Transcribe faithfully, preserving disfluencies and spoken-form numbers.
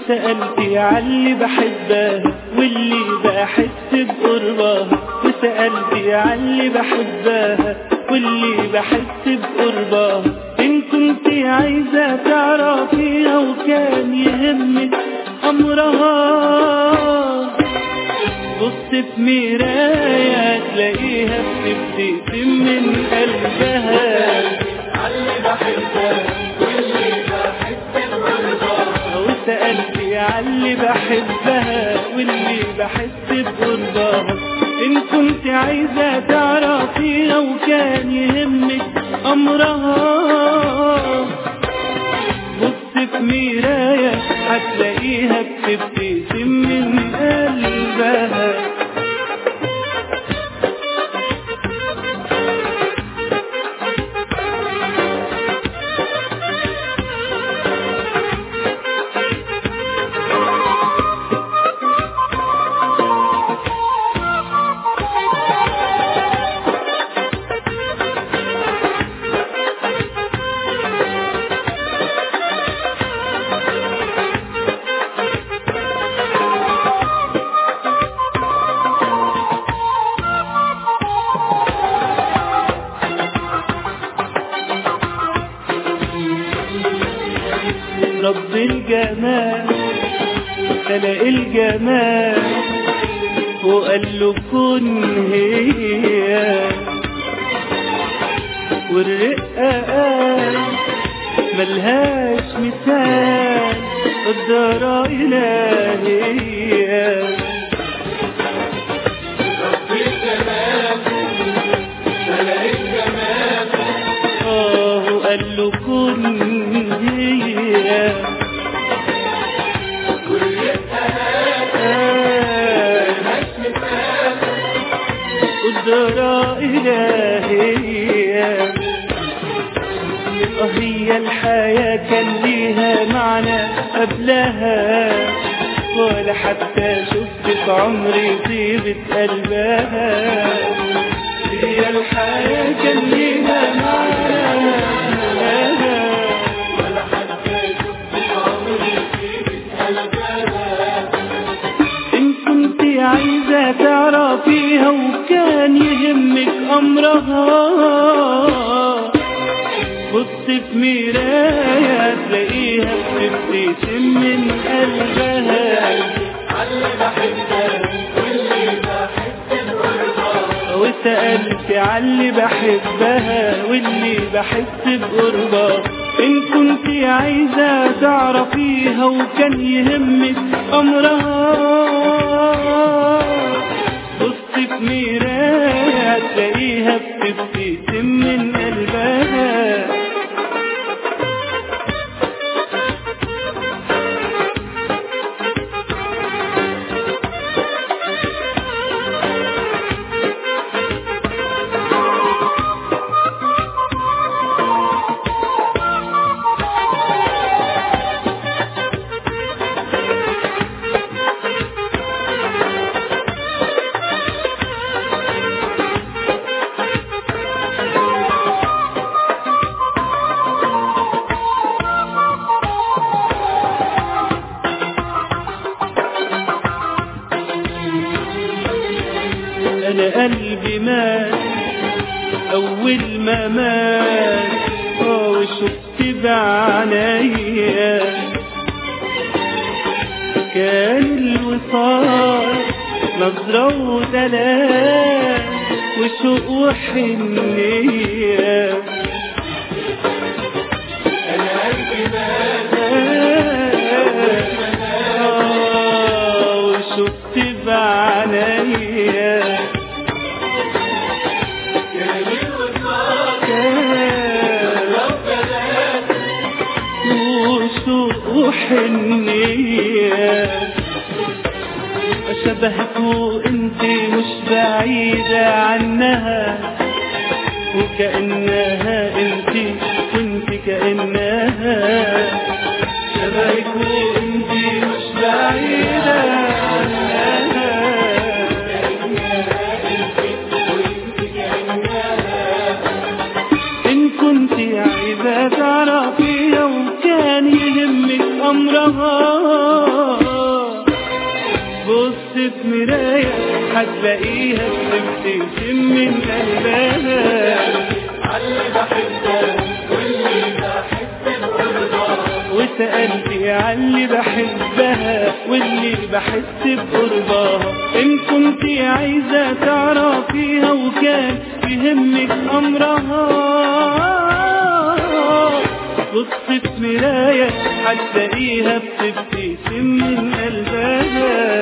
وسألتي عاللي بحبها واللي بحس بقربها، وسألتي عاللي بحبها واللي بحس بقربها. إن كنت عايزة تعرفيها وكان يهمك أمرها، بص في مراية تلاقيها بتبتسم من قلبها. عاللي بحبها واللي بحس بقربها، وسألتي عاللي بحبها واللي بحس بقربها. إن كنت عايزة تعرفيها وكان يهمك أمرها، بص في مراية هتلاقيها بتبتسم من قلبها. رب الجمال خلق الجمال وقال له كن هي، والرقة قال ملهاش مثال قدرة إلهية. رب الجمال خلق الجمال آه وقال له كن هي، قدرة إلهية. هي الحياة كان ليها معنى قبلها، ولا حتى شفت في عمري طيبة قلبها. هي الحياة كان ليها معنى قبلها، ولا حتى شفت في عمري طيبة قلبها. إن كنت عايزة تعرفيها وكان يهمك أمرها، بص في مراية تلاقيها بتبتسم من قلبها. عاللي بحبها واللي بحس بقربها، وسألت عاللي بحبها واللي بحس بقربها. إن كنت عايزة تعرفيها وكان يهمك أمرها، بص في مراية تلاقيها بتبتسم من قلبها. أنا قلبي مات أول ما مات، وشفت بعينيا كان الوصال نظرة ودلال وشوق وحنية. أنا قلبي مات وشفت بعينيا وحنية. شبهك وانت مش بعيدة عنها، وكأنها انت وانت كأنها. شبهك وانت مش بعيدة عنها، إن كنت عايزة تعرفيها وكان يهمك أمرها، في مراية هتلاقيها بتبتسم من قلبها. علي بحبها واللي بحس بقربها، وسألتي عاللي بحبها واللي بحس بقربها. إن كنتي عايزة تعرفيها وكان يهمك أمرها، بصي في مراية هتلاقيها بتبتسم من قلبها.